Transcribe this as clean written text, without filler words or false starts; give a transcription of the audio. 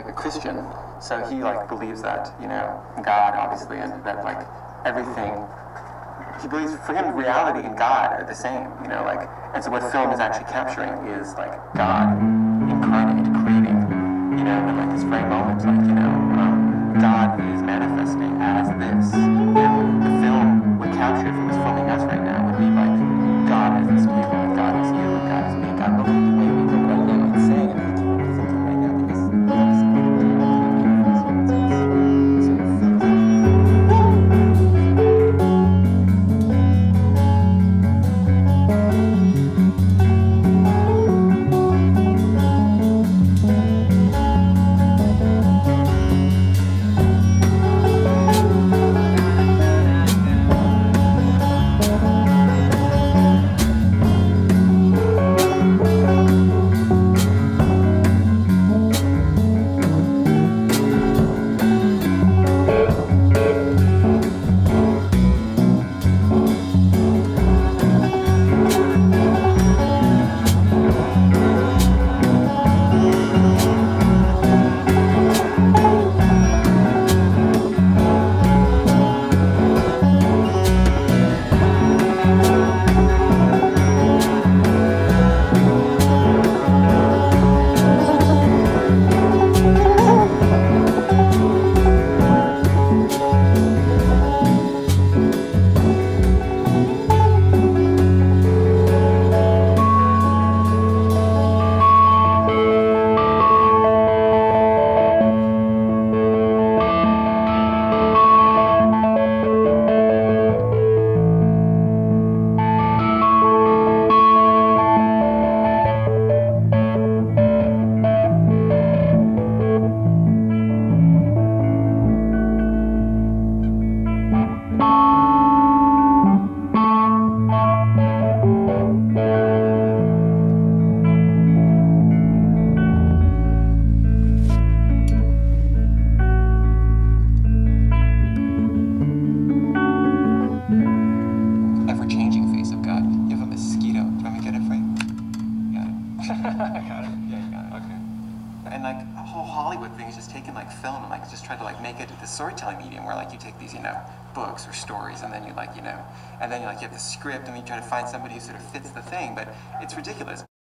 like a Christian, so he like believes that, you know, God obviously, and that like everything, he believes for him reality and God are the same, you know, like, and so what film is actually capturing is like God incarnate, creating, you know, in like this very moment, like, you know, God is manifesting as this, and the film would capture if it was filming us right now would be like God as this table, and God is you, and God is me, God looking the way we look right now and saying, and thinking what we're thinking right now because that's ever-changing face of God. You have a mosquito. Do you want me to get it for you? Got it. I got it. Yeah, you got it. Okay. And like the whole Hollywood thing is just taking like film and like just try to like make it the storytelling medium where like you take these, you know, books or stories and then you like, you know, and then you like you have the script and you try to find somebody who sort of fits the thing, but it's ridiculous.